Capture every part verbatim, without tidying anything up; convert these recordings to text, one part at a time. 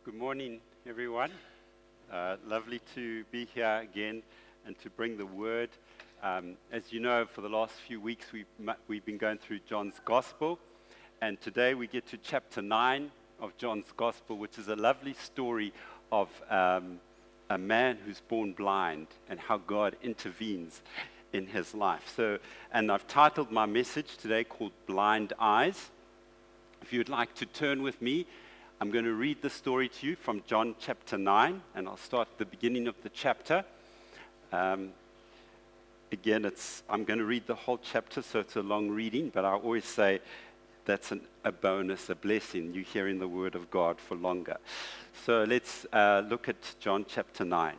Good morning, everyone. Uh, lovely to be here again and to bring the word. Um, as you know, for the last few weeks, we've, we've been going through John's Gospel, and today we get to chapter nine of John's Gospel, which is a lovely story of um, a man who's born blind and how God intervenes in his life. So, and I've titled my message today called Blind Eyes. If you'd like to turn with me, I'm going to read the story to you from John chapter nine, and I'll start at the beginning of the chapter. Um, again, it's I'm going to read the whole chapter, so it's a long reading, but I always say that's an, a bonus, a blessing. You're hearing the word of God for longer. So let's uh, look at John chapter nine.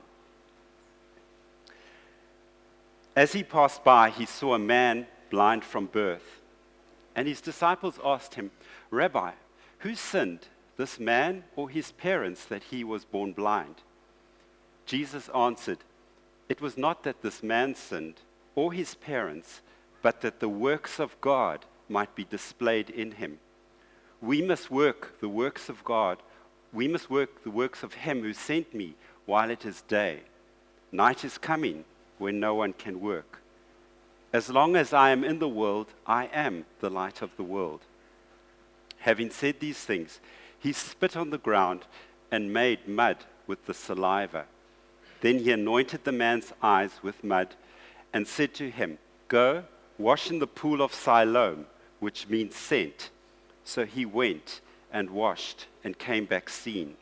As he passed by, he saw a man blind from birth, and his disciples asked him, "Rabbi, who sinned, this man or his parents, that he was born blind?" Jesus answered, "It was not that this man sinned or his parents, but that the works of God might be displayed in him. We must work the works of God. We must work the works of him who sent me while it is day. Night is coming when no one can work. As long as I am in the world, I am the light of the world." Having said these things, he spit on the ground and made mud with the saliva. Then he anointed the man's eyes with mud and said to him, "Go, wash in the pool of Siloam," which means sent. So he went and washed and came back seeing.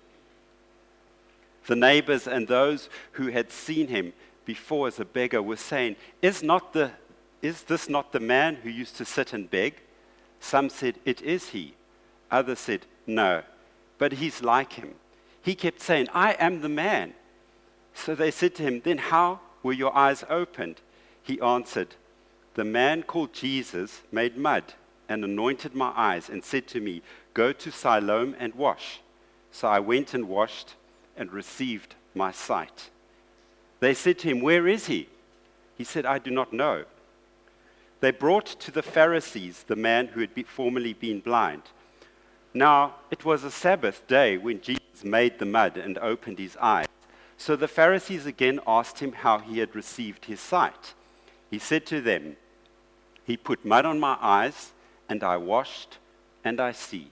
The neighbors and those who had seen him before as a beggar were saying, Is not the is this not the man who used to sit and beg?" Some said, "It is he." Others said, "No, but he's like him." He kept saying, "I am the man." So they said to him, "Then how were your eyes opened?" He answered, "The man called Jesus made mud and anointed my eyes and said to me, 'Go to Siloam and wash.' So I went and washed and received my sight." They said to him, "Where is he?" He said, "I do not know." They brought to the Pharisees the man who had be formerly been blind. Now, it was a Sabbath day when Jesus made the mud and opened his eyes. So the Pharisees again asked him how he had received his sight. He said to them, "He put mud on my eyes, and I washed, and I see."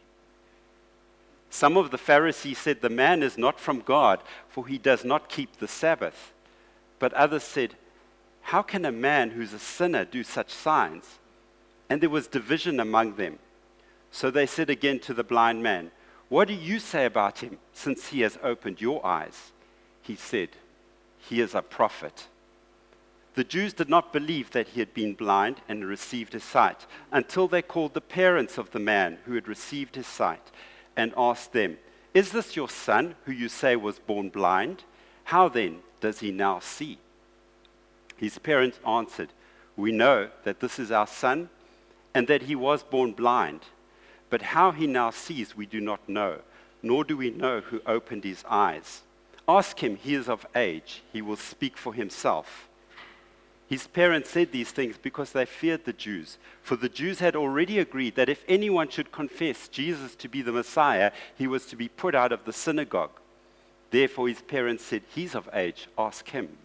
Some of the Pharisees said, "The man is not from God, for he does not keep the Sabbath." But others said, "How can a man who's a sinner do such signs?" And there was division among them. So they said again to the blind man, "What do you say about him, since he has opened your eyes?" He said, "He is a prophet." The Jews did not believe that he had been blind and received his sight, until they called the parents of the man who had received his sight and asked them, "Is this your son, who you say was born blind? How then does he now see?" His parents answered, "We know that this is our son, and that he was born blind. But how he now sees we do not know, nor do we know who opened his eyes. Ask him, he is of age, he will speak for himself." His parents said these things because they feared the Jews, for the Jews had already agreed that if anyone should confess Jesus to be the Messiah, he was to be put out of the synagogue. Therefore his parents said, "He's of age, ask him."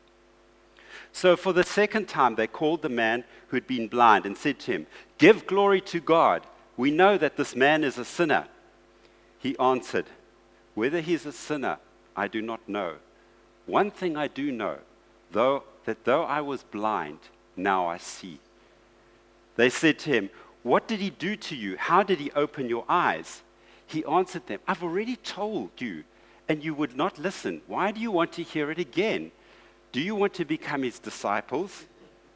So for the second time they called the man who had been blind and said to him, "Give glory to God. We know that this man is a sinner." He answered, "Whether he is a sinner, I do not know. One thing I do know, though, that though I was blind, now I see." They said to him, "What did he do to you? How did he open your eyes?" He answered them, "I've already told you, and you would not listen. Why do you want to hear it again? Do you want to become his disciples?"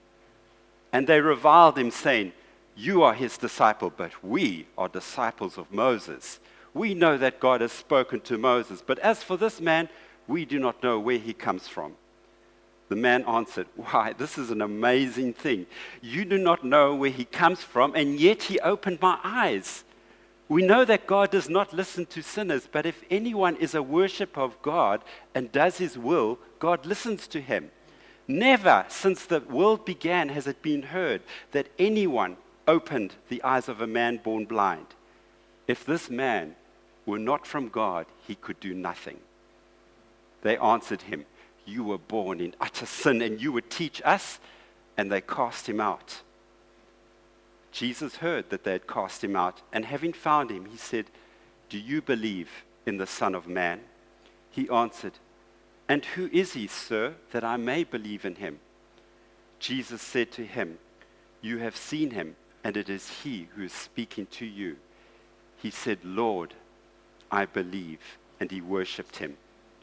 And they reviled him, saying, "You are his disciple, but we are disciples of Moses. We know that God has spoken to Moses, but as for this man, we do not know where he comes from." The man answered, "Why, this is an amazing thing. You do not know where he comes from, and yet he opened my eyes. We know that God does not listen to sinners, but if anyone is a worshiper of God and does his will, God listens to him. Never since the world began has it been heard that anyone opened the eyes of a man born blind. If this man were not from God, he could do nothing. They answered him, you were born in utter sin, and you would teach us? And they cast him out. Jesus heard that they had cast him out, and having found him, he said, do you believe in the Son of Man? He answered, and who is he, sir, that I may believe in him? Jesus said to him, you have seen him, and it is he who is speaking to you. He said, Lord, I believe, and he worshipped him.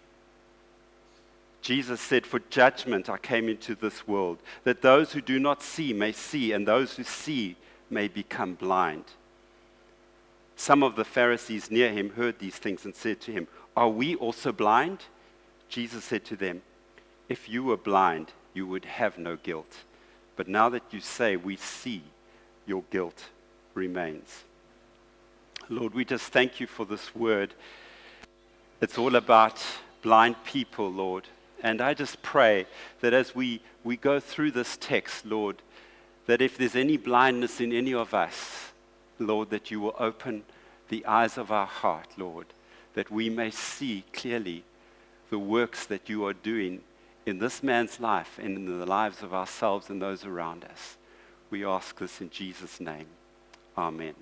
Jesus said, for judgment I came into this world, that those who do not see may see, and those who see may become blind. Some of the Pharisees near him heard these things and said to him, are we also blind? Jesus said to them, if you were blind, you would have no guilt. But now that you say we see, your guilt remains. Lord, we just thank you for this word. It's all about blind people, Lord. And I just pray that as we, we go through this text, Lord, that if there's any blindness in any of us, Lord, that you will open the eyes of our heart, Lord, that we may see clearly the works that you are doing in this man's life and in the lives of ourselves and those around us. We ask this in Jesus' name. Amen.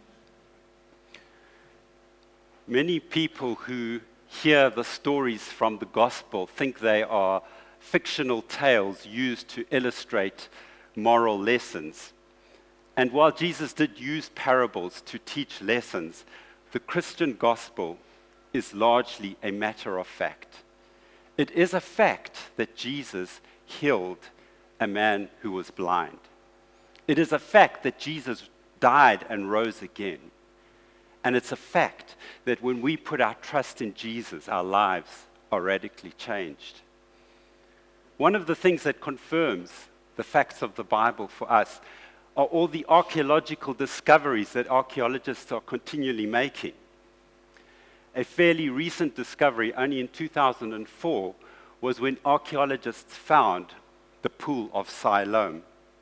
Many people who hear the stories from the gospel think they are fictional tales used to illustrate moral lessons. And while Jesus did use parables to teach lessons, the Christian gospel is largely a matter of fact. It is a fact that Jesus healed a man who was blind. It is a fact that Jesus died and rose again. And it's a fact that when we put our trust in Jesus, our lives are radically changed. One of the things that confirms the facts of the Bible for us are all the archaeological discoveries that archaeologists are continually making. A fairly recent discovery, only in two thousand four, was when archaeologists found the Pool of Siloam,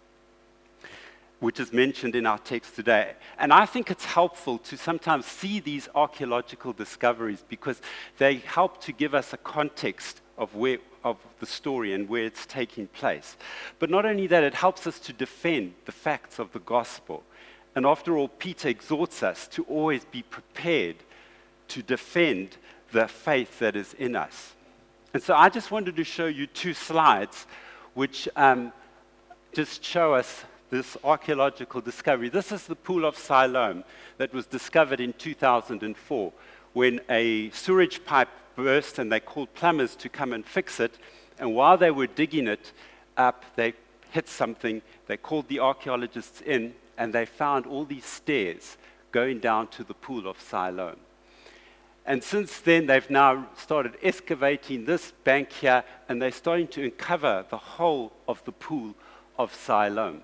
which is mentioned in our text today. And I think it's helpful to sometimes see these archaeological discoveries because they help to give us a context of where of the story and where it's taking place. But not only that, it helps us to defend the facts of the gospel. And after all, Peter exhorts us to always be prepared to defend the faith that is in us. And so I just wanted to show you two slides which um, just show us this archaeological discovery. This is the Pool of Siloam that was discovered in two thousand four when a sewage pipe burst and they called plumbers to come and fix it. And while they were digging it up, they hit something. They called the archaeologists in and they found all these stairs going down to the Pool of Siloam. And since then, they've now started excavating this bank here, and they're starting to uncover the whole of the Pool of Siloam.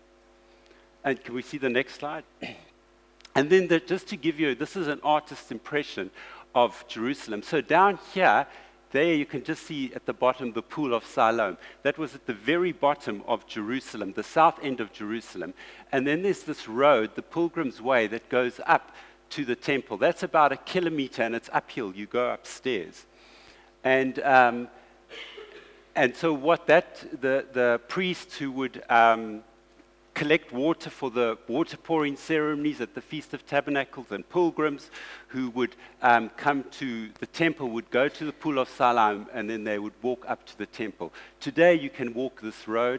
And can we see the next slide? And then the, just to give you, this is an artist's impression of Jerusalem. So down here, there you can just see at the bottom the Pool of Siloam. That was at the very bottom of Jerusalem, the south end of Jerusalem. And then there's this road, the Pilgrim's Way, that goes up to the temple. That's about a kilometer, and it's uphill. You go upstairs. And um, and so what that, the, the priests who would um, collect water for the water pouring ceremonies at the Feast of Tabernacles, and pilgrims who would um, come to the temple would go to the Pool of Siloam, and then they would walk up to the temple. Today you can walk this road.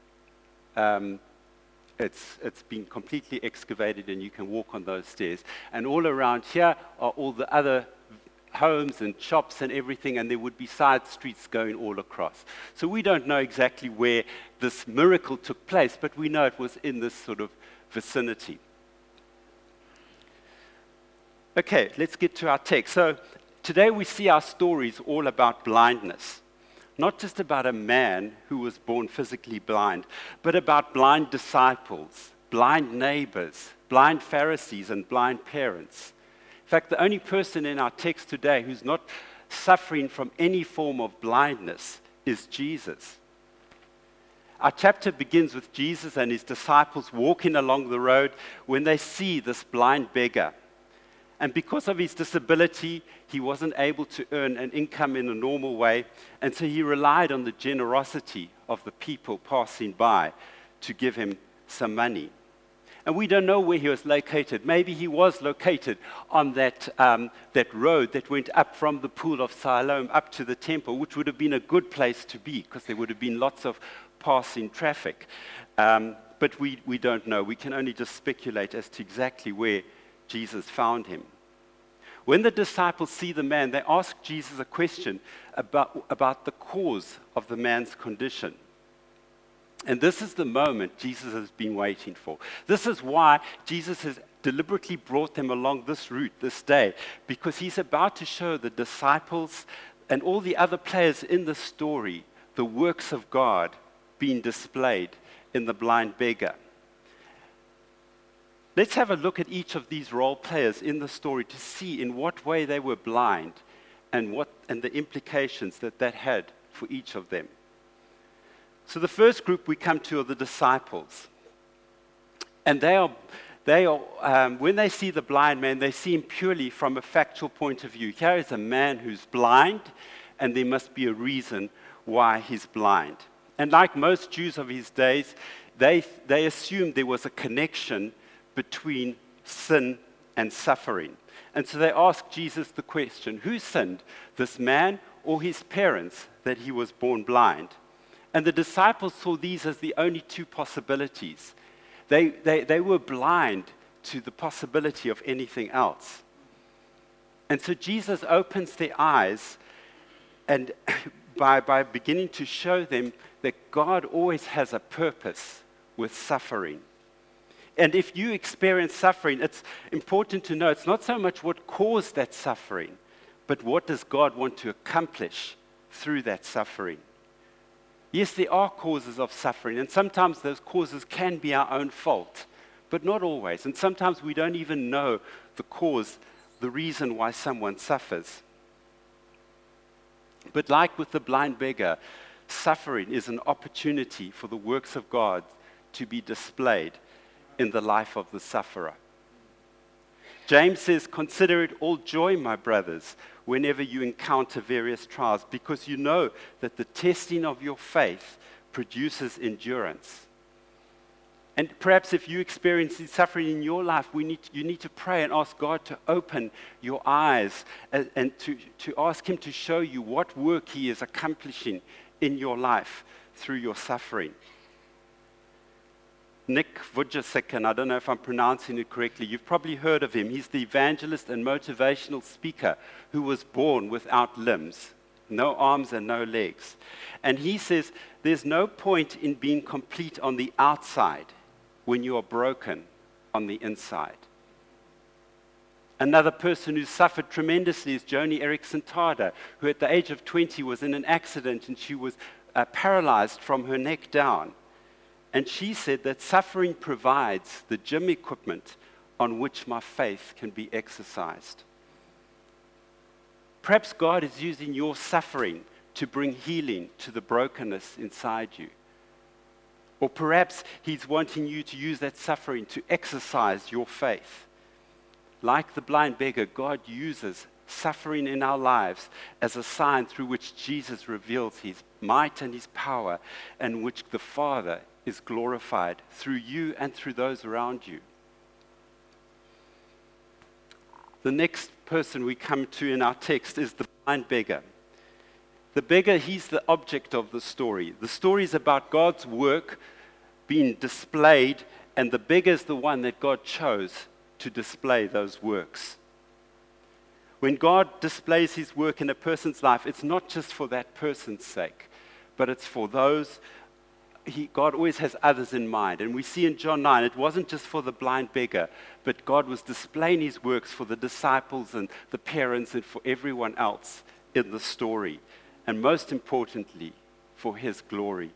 Um, It's, it's been completely excavated and you can walk on those stairs. And all around here are all the other homes and shops and everything, and there would be side streets going all across. So we don't know exactly where this miracle took place, but we know it was in this sort of vicinity. Okay, let's get to our text. So today we see our stories all about blindness. Not just about a man who was born physically blind, but about blind disciples, blind neighbors, blind Pharisees, and blind parents. In fact, the only person in our text today who's not suffering from any form of blindness is Jesus. Our chapter begins with Jesus and his disciples walking along the road when they see this blind beggar. And because of his disability, he wasn't able to earn an income in a normal way, and so he relied on the generosity of the people passing by to give him some money. And we don't know where he was located. Maybe he was located on that, um, that road that went up from the pool of Siloam up to the temple, which would have been a good place to be because there would have been lots of passing traffic. Um, but we, we don't know. We can only just speculate as to exactly where Jesus found him. When the disciples see the man, they ask Jesus a question about, about the cause of the man's condition. And this is the moment Jesus has been waiting for. This is why Jesus has deliberately brought them along this route this day, because he's about to show the disciples and all the other players in the story the works of God being displayed in the blind beggar. Let's have a look at each of these role players in the story to see in what way they were blind and what and the implications that that had for each of them. So the first group we come to are the disciples. And they are, they are um, when they see the blind man, they see him purely from a factual point of view. Here is a man who's blind, and there must be a reason why he's blind. And like most Jews of his days, they, they assumed there was a connection between sin and suffering. And so they asked Jesus the question, who sinned, this man or his parents, that he was born blind? And the disciples saw these as the only two possibilities. They, they, they were blind to the possibility of anything else. And so Jesus opens their eyes and by, by beginning to show them that God always has a purpose with suffering. And if you experience suffering, it's important to know it's not so much what caused that suffering, but what does God want to accomplish through that suffering. Yes, there are causes of suffering, and sometimes those causes can be our own fault, but not always. And sometimes we don't even know the cause, the reason why someone suffers. But like with the blind beggar, suffering is an opportunity for the works of God to be displayed in the life of the sufferer. James says, "Consider it all joy, my brothers, whenever you encounter various trials, because you know that the testing of your faith produces endurance." And perhaps if you experience suffering in your life, we need, you need to pray and ask God to open your eyes and, and to, to ask Him to show you what work He is accomplishing in your life through your suffering. Nick Vujicic, and I don't know if I'm pronouncing it correctly, you've probably heard of him. He's the evangelist and motivational speaker who was born without limbs, no arms and no legs. And he says there's no point in being complete on the outside when you are broken on the inside. Another person who suffered tremendously is Joni Eareckson Tada, who at the age of twenty was in an accident and she was uh, paralyzed from her neck down. And she said that suffering provides the gym equipment on which my faith can be exercised. Perhaps God is using your suffering to bring healing to the brokenness inside you. Or perhaps He's wanting you to use that suffering to exercise your faith. Like the blind beggar, God uses suffering in our lives as a sign through which Jesus reveals His might and His power, and which the Father is glorified through you and through those around you. The next person we come to in our text is the blind beggar. The beggar, he's the object of the story. The story is about God's work being displayed, and the beggar is the one that God chose to display those works. When God displays His work in a person's life, it's not just for that person's sake, but it's for those He, God always has others in mind. And we see in John nine, it wasn't just for the blind beggar, but God was displaying His works for the disciples and the parents and for everyone else in the story. And most importantly, for His glory.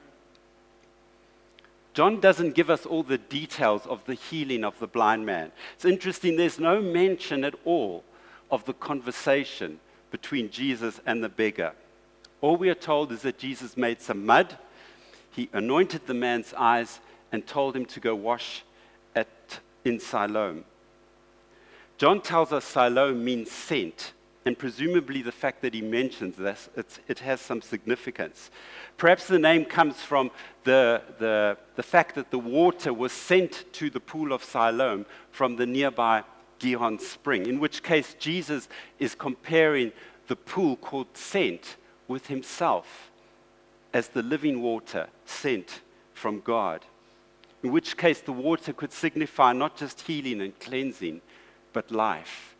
John doesn't give us all the details of the healing of the blind man. It's interesting, there's no mention at all of the conversation between Jesus and the beggar. All we are told is that Jesus made some mud, He anointed the man's eyes and told him to go wash at, in Siloam. John tells us Siloam means sent, and presumably the fact that he mentions this, it's, it has some significance. Perhaps the name comes from the, the, the fact that the water was sent to the pool of Siloam from the nearby Gihon spring, in which case Jesus is comparing the pool called sent with himself as the living water sent from God, in which case the water could signify not just healing and cleansing, but life.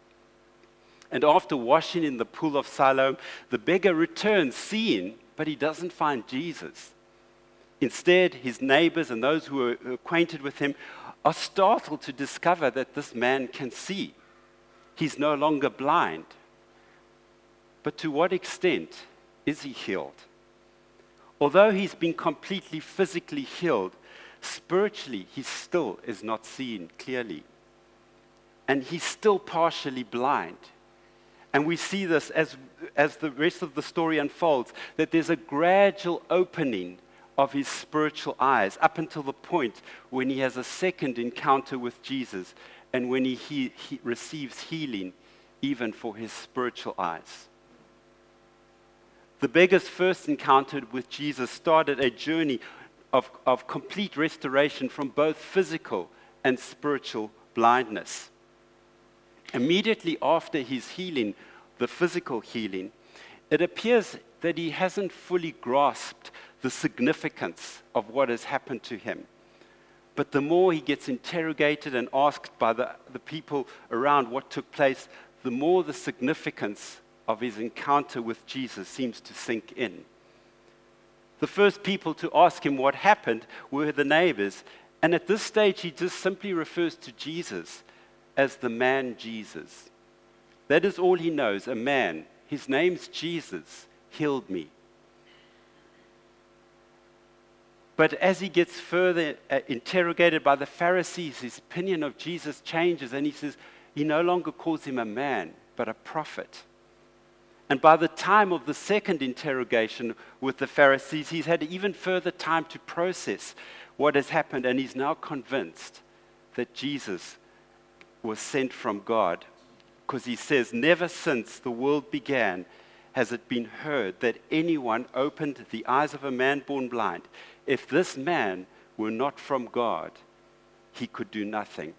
And after washing in the pool of Siloam, the beggar returns seeing, but he doesn't find Jesus. Instead, his neighbors and those who are acquainted with him are startled to discover that this man can see. He's no longer blind. But to what extent is he healed? Although he's been completely physically healed, spiritually he still is not seeing clearly. And he's still partially blind. And we see this as, as the rest of the story unfolds, that there's a gradual opening of his spiritual eyes up until the point when he has a second encounter with Jesus and when he, he, he receives healing even for his spiritual eyes. The beggar's first encounter with Jesus started a journey of, of complete restoration from both physical and spiritual blindness. Immediately after his healing, the physical healing, it appears that he hasn't fully grasped the significance of what has happened to him. But the more he gets interrogated and asked by the, the people around what took place, the more the significance of his encounter with Jesus seems to sink in. The first people to ask him what happened were the neighbors, and at this stage he just simply refers to Jesus as the man Jesus. That is all he knows, a man. His name's Jesus, healed me. But as he gets further uh, interrogated by the Pharisees, his opinion of Jesus changes, and he says he no longer calls him a man, but a prophet. And by the time of the second interrogation with the Pharisees, he's had even further time to process what has happened, and he's now convinced that Jesus was sent from God, because he says, never since the world began has it been heard that anyone opened the eyes of a man born blind. If this man were not from God, he could do nothing.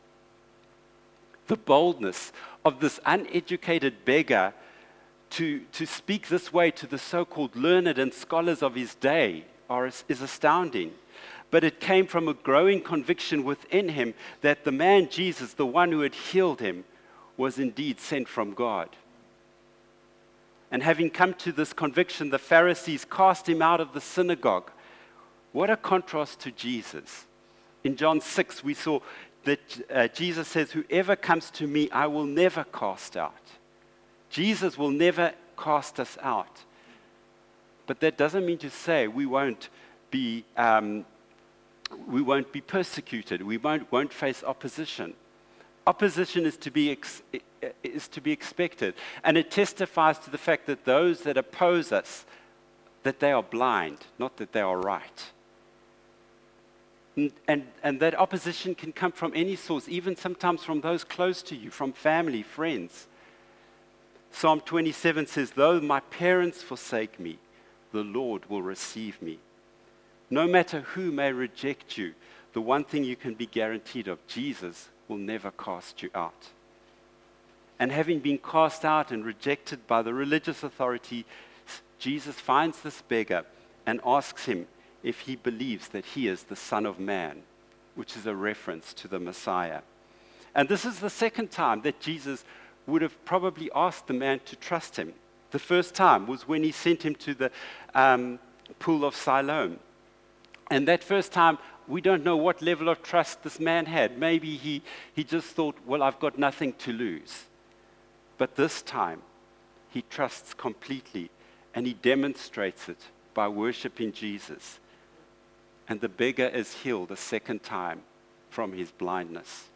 The boldness of this uneducated beggar to, to speak this way to the so-called learned and scholars of his day are, is astounding. But it came from a growing conviction within him that the man Jesus, the one who had healed him, was indeed sent from God. And having come to this conviction, the Pharisees cast him out of the synagogue. What a contrast to Jesus. In John six, we saw that uh, Jesus says, whoever comes to me, I will never cast out. Jesus will never cast us out. But that doesn't mean to say we won't be um, we won't be persecuted. We won't, won't face opposition. Opposition is to be ex- is to be expected, and it testifies to the fact that those that oppose us, that they are blind, not that they are right. And, and, and that opposition can come from any source, even sometimes from those close to you, from family, friends. Psalm twenty-seven says, though my parents forsake me, the Lord will receive me. No matter who may reject you, the one thing you can be guaranteed of, Jesus will never cast you out. And having been cast out and rejected by the religious authority, Jesus finds this beggar and asks him if he believes that he is the Son of Man, which is a reference to the Messiah. And this is the second time that Jesus would have probably asked the man to trust him. The first time was when he sent him to the um, pool of Siloam. And that first time, we don't know what level of trust this man had. Maybe he, he just thought, well, I've got nothing to lose. But this time, he trusts completely, and he demonstrates it by worshiping Jesus. And the beggar is healed a second time from his blindness.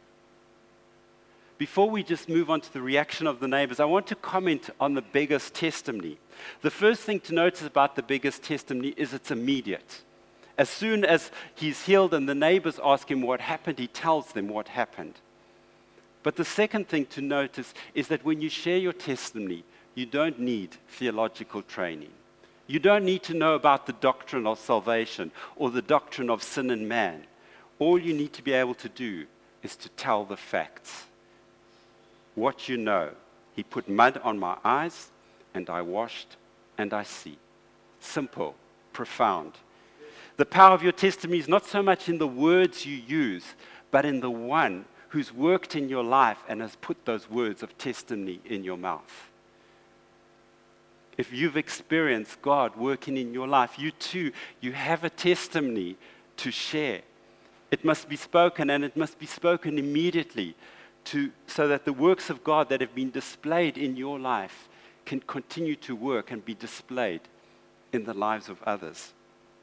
Before we just move on to the reaction of the neighbors, I want to comment on the beggar's testimony. The first thing to notice about the beggar's testimony is it's immediate. As soon as he's healed and the neighbors ask him what happened, he tells them what happened. But the second thing to notice is that when you share your testimony, you don't need theological training. You don't need to know about the doctrine of salvation or the doctrine of sin and man. All you need to be able to do is to tell the facts. What you know. He put mud on my eyes, and I washed, and I see. Simple, profound. The power of your testimony is not so much in the words you use, but in the one who's worked in your life and has put those words of testimony in your mouth. If you've experienced God working in your life, you too, you have a testimony to share. It must be spoken, and it must be spoken immediately to, so that the works of God that have been displayed in your life can continue to work and be displayed in the lives of others.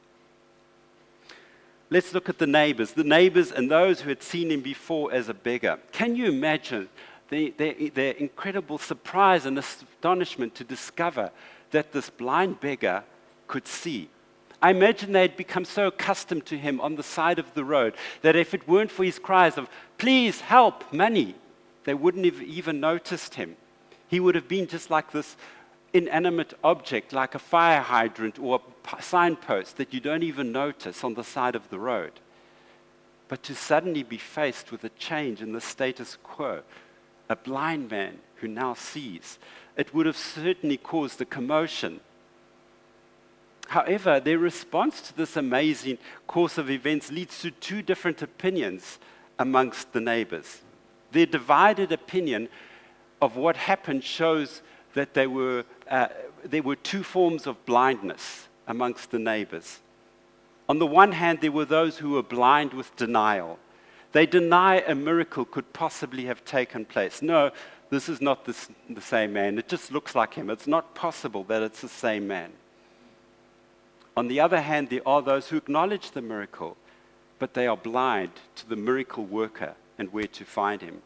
Let's look at the neighbors. The neighbors and those who had seen him before as a beggar. Can you imagine the, their, their incredible surprise and astonishment to discover that this blind beggar could see? I imagine they had become so accustomed to him on the side of the road that if it weren't for his cries of, please, help, money, they wouldn't have even noticed him. He would have been just like this inanimate object, like a fire hydrant or a signpost that you don't even notice on the side of the road. But to suddenly be faced with a change in the status quo, a blind man who now sees, it would have certainly caused a commotion. However, their response to this amazing course of events leads to two different opinions amongst the neighbors. Their divided opinion of what happened shows that there were, uh, there were two forms of blindness amongst the neighbors. On the one hand, there were those who were blind with denial. They deny a miracle could possibly have taken place. No, this is not the, the same man. It just looks like him. It's not possible that it's the same man. On the other hand, there are those who acknowledge the miracle, but they are blind to the miracle worker and where to find him.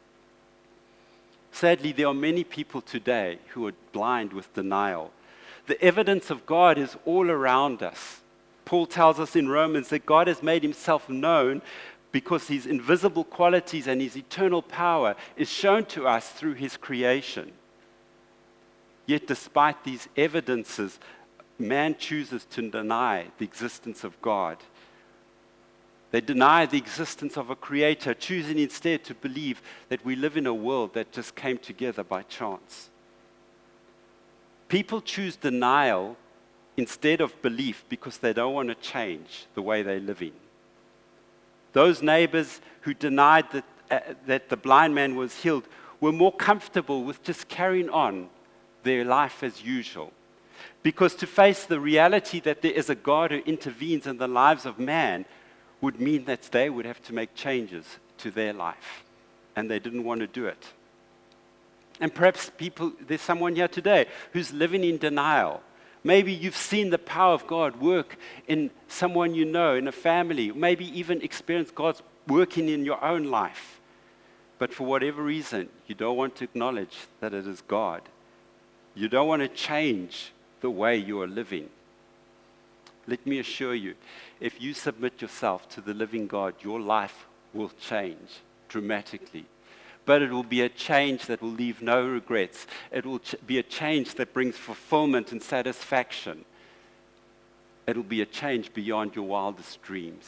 Sadly, there are many people today who are blind with denial. The evidence of God is all around us. Paul tells us in Romans that God has made himself known because his invisible qualities and his eternal power is shown to us through his creation. Yet despite these evidences, man chooses to deny the existence of God. They deny the existence of a creator, choosing instead to believe that we live in a world that just came together by chance. People choose denial instead of belief because they don't want to change the way they're living. Those neighbors who denied that, uh, that the blind man was healed were more comfortable with just carrying on their life as usual. Because to face the reality that there is a God who intervenes in the lives of man would mean that they would have to make changes to their life. And they didn't want to do it. And perhaps people, there's someone here today who's living in denial. Maybe you've seen the power of God work in someone you know, in a family. Maybe even experienced God's working in your own life. But for whatever reason, you don't want to acknowledge that it is God. You don't want to change the way you are living. Let me assure you, if you submit yourself to the living God, your life will change dramatically. But it will be a change that will leave no regrets. It will ch- be a change that brings fulfillment and satisfaction. It will be a change beyond your wildest dreams.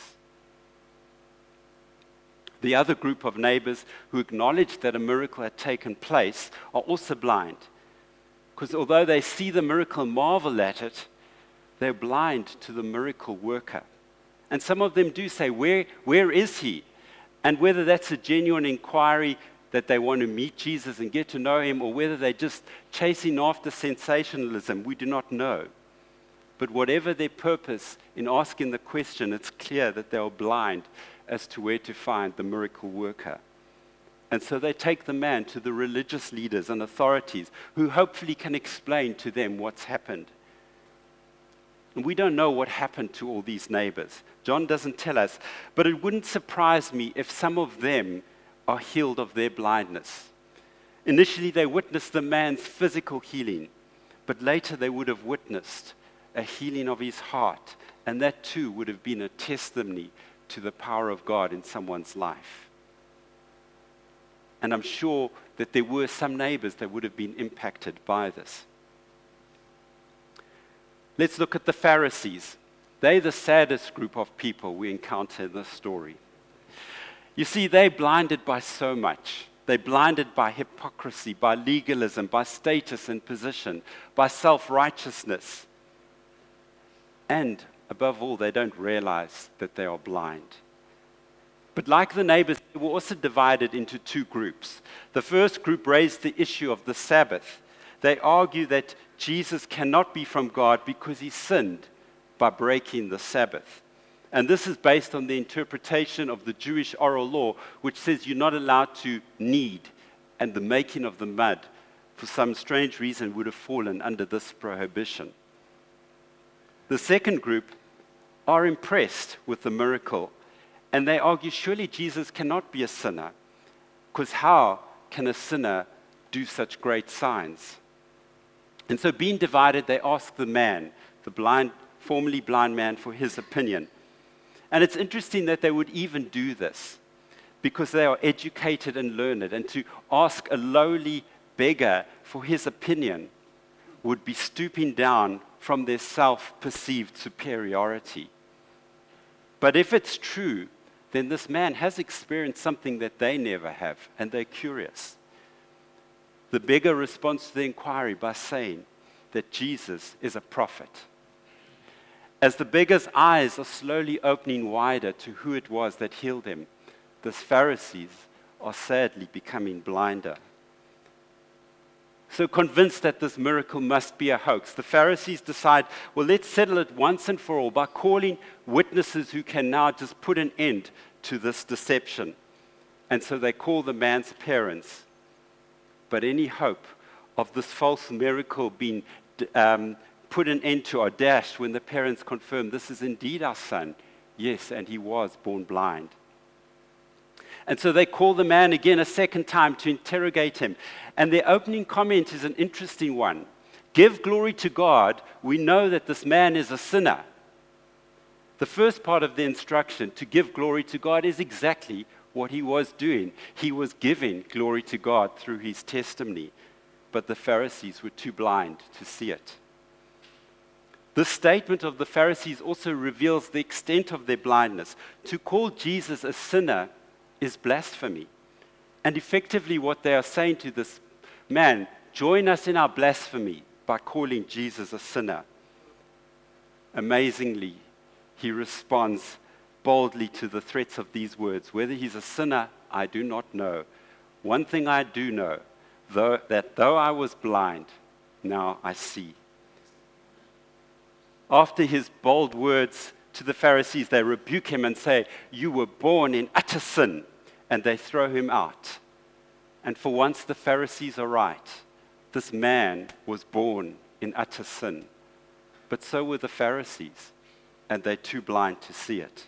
The other group of neighbors who acknowledged that a miracle had taken place are also blind. Because although they see the miracle and marvel at it, they're blind to the miracle worker. And some of them do say, where, where is he? And whether that's a genuine inquiry that they want to meet Jesus and get to know him, or whether they're just chasing after sensationalism, we do not know. But whatever their purpose in asking the question, it's clear that they are blind as to where to find the miracle worker. And so they take the man to the religious leaders and authorities who hopefully can explain to them what's happened. And we don't know what happened to all these neighbors. John doesn't tell us, but it wouldn't surprise me if some of them are healed of their blindness. Initially, they witnessed the man's physical healing, but later they would have witnessed a healing of his heart, and that too would have been a testimony to the power of God in someone's life. And I'm sure that there were some neighbors that would have been impacted by this. Let's look at the Pharisees. They're the saddest group of people we encounter in this story. You see, they're blinded by so much. They're blinded by hypocrisy, by legalism, by status and position, by self-righteousness. And above all, they don't realize that they are blind. But like the neighbors, they were also divided into two groups. The first group raised the issue of the Sabbath. They argue that Jesus cannot be from God because he sinned by breaking the Sabbath. And this is based on the interpretation of the Jewish oral law, which says you're not allowed to knead, and the making of the mud, for some strange reason, would have fallen under this prohibition. The second group are impressed with the miracle, and they argue surely Jesus cannot be a sinner, because how can a sinner do such great signs? And so, being divided, they ask the man, the blind, formerly blind man, for his opinion. And it's interesting that they would even do this, because they are educated and learned, and to ask a lowly beggar for his opinion would be stooping down from their self-perceived superiority. But if it's true, then this man has experienced something that they never have, and they're curious. The beggar responds to the inquiry by saying that Jesus is a prophet. As the beggar's eyes are slowly opening wider to who it was that healed him, the Pharisees are sadly becoming blinder. So convinced that this miracle must be a hoax, the Pharisees decide, well, let's settle it once and for all by calling witnesses who can now just put an end to this deception. And so they call the man's parents. But any hope of this false miracle being um, put an end to are dashed when the parents confirm this is indeed our son. Yes, and he was born blind. And so they call the man again a second time to interrogate him. And their opening comment is an interesting one. Give glory to God. We know that this man is a sinner. The first part of the instruction, to give glory to God, is exactly what he was doing. He was giving glory to God through his testimony. But the Pharisees were too blind to see it. This statement of the Pharisees also reveals the extent of their blindness. To call Jesus a sinner is blasphemy. And effectively what they are saying to this man, join us in our blasphemy by calling Jesus a sinner. Amazingly, he responds boldly to the threats of these words. Whether he's a sinner, I do not know. One thing I do know, though, that though I was blind, now I see. After his bold words to the Pharisees, they rebuke him and say, you were born in utter sin, and they throw him out. And for once the Pharisees are right. This man was born in utter sin. But so were the Pharisees, and they're too blind to see it.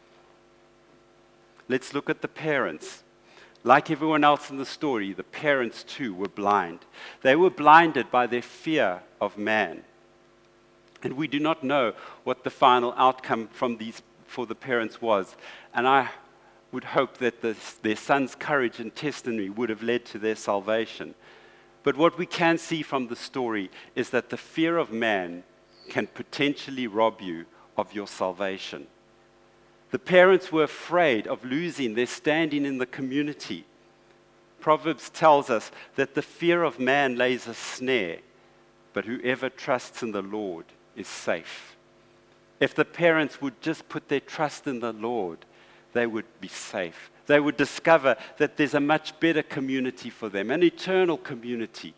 Let's look at the parents. Like everyone else in the story, the parents too were blind. They were blinded by their fear of man. And we do not know what the final outcome from these for the parents was. And I would hope that this, their son's courage and testimony would have led to their salvation. But what we can see from the story is that the fear of man can potentially rob you of your salvation. The parents were afraid of losing their standing in the community. Proverbs tells us that the fear of man lays a snare, but whoever trusts in the Lord is safe. If the parents would just put their trust in the Lord, they would be safe. They would discover that there's a much better community for them, an eternal community.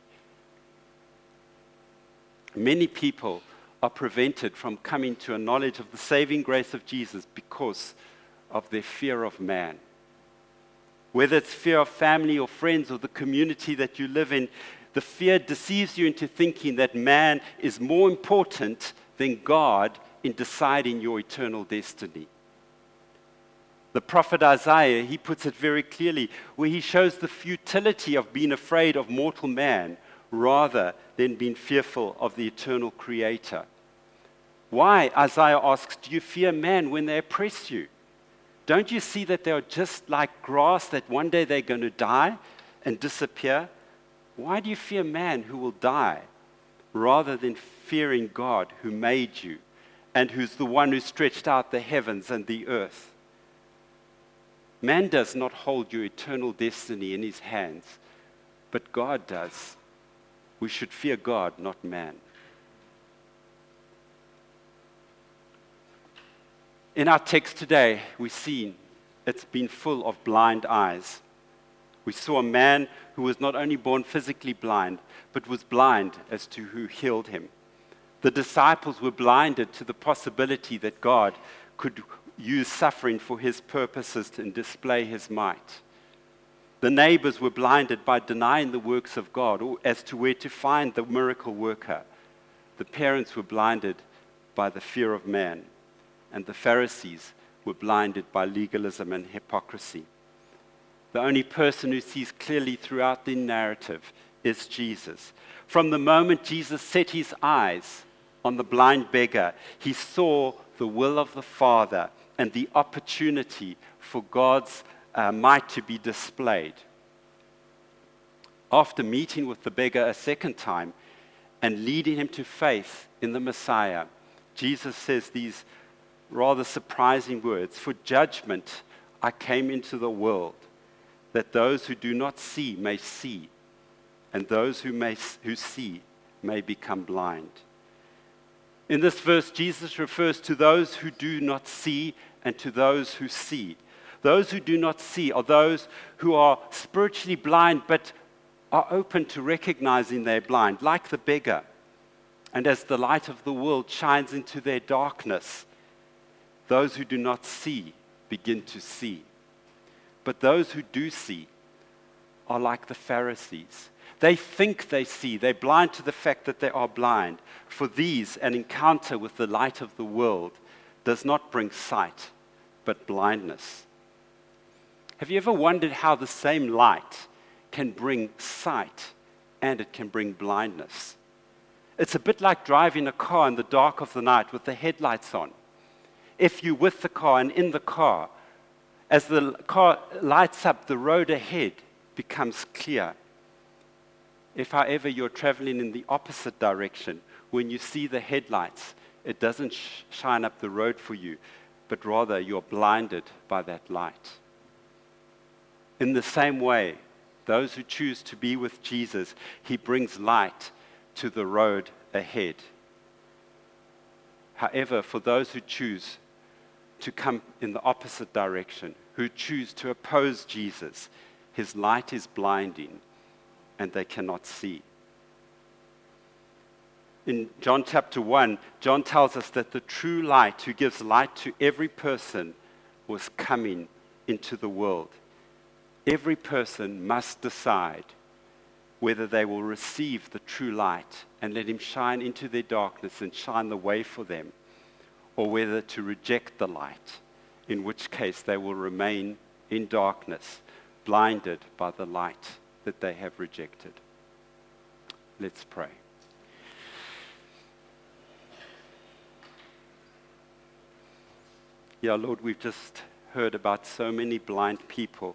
Many people are prevented from coming to a knowledge of the saving grace of Jesus because of their fear of man. Whether it's fear of family or friends or the community that you live in, the fear deceives you into thinking that man is more important than God in deciding your eternal destiny. The prophet Isaiah, he puts it very clearly, where he shows the futility of being afraid of mortal man rather than being fearful of the eternal Creator. Why, Isaiah asks, do you fear man when they oppress you? Don't you see that they are just like grass, that one day they're going to die? and disappear? Why do you fear man who will die, rather than fearing God who made you and who's the one who stretched out the heavens and the earth? Man does not hold your eternal destiny in his hands, but God does. We should fear God, not man. In our text today, we see it's been full of blind eyes. We saw a man who was not only born physically blind, but was blind as to who healed him. The disciples were blinded to the possibility that God could use suffering for his purposes and display his might. The neighbors were blinded by denying the works of God or as to where to find the miracle worker. The parents were blinded by the fear of man, and the Pharisees were blinded by legalism and hypocrisy. The only person who sees clearly throughout the narrative is Jesus. From the moment Jesus set his eyes on the blind beggar, he saw the will of the Father and the opportunity for God's uh, might to be displayed. After meeting with the beggar a second time and leading him to faith in the Messiah, Jesus says these rather surprising words, "For judgment I came into the world, that those who do not see may see, and those who may who see may become blind." In this verse, Jesus refers to those who do not see and to those who see. Those who do not see are those who are spiritually blind but are open to recognizing they're blind, like the beggar. And as the light of the world shines into their darkness, those who do not see begin to see. But those who do see are like the Pharisees. They think they see. They're blind to the fact that they are blind. For these, an encounter with the light of the world does not bring sight, but blindness. Have you ever wondered how the same light can bring sight and it can bring blindness? It's a bit like driving a car in the dark of the night with the headlights on. If you're with the car and in the car, as the car lights up, the road ahead becomes clear. If, however, you're traveling in the opposite direction, when you see the headlights, it doesn't sh- shine up the road for you, but rather you're blinded by that light. In the same way, those who choose to be with Jesus, he brings light to the road ahead. However, for those who choose to come in the opposite direction, who choose to oppose Jesus, his light is blinding and they cannot see. In John chapter one, John tells us that the true light who gives light to every person was coming into the world. Every person must decide whether they will receive the true light and let him shine into their darkness and shine the way for them, or whether to reject the light, in which case they will remain in darkness, blinded by the light that they have rejected. Let's pray. Yeah, Lord, we've just heard about so many blind people,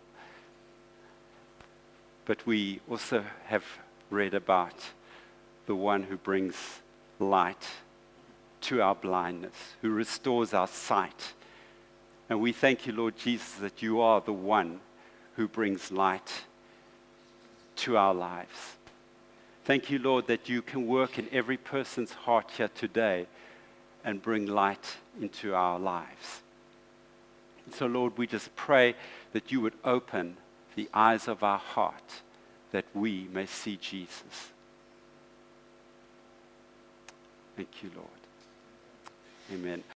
but we also have read about the one who brings light to our blindness, who restores our sight. And we thank you, Lord Jesus, that you are the one who brings light to our lives. Thank you, Lord, that you can work in every person's heart here today and bring light into our lives. And so, Lord, we just pray that you would open the eyes of our heart that we may see Jesus. Thank you, Lord. Amen.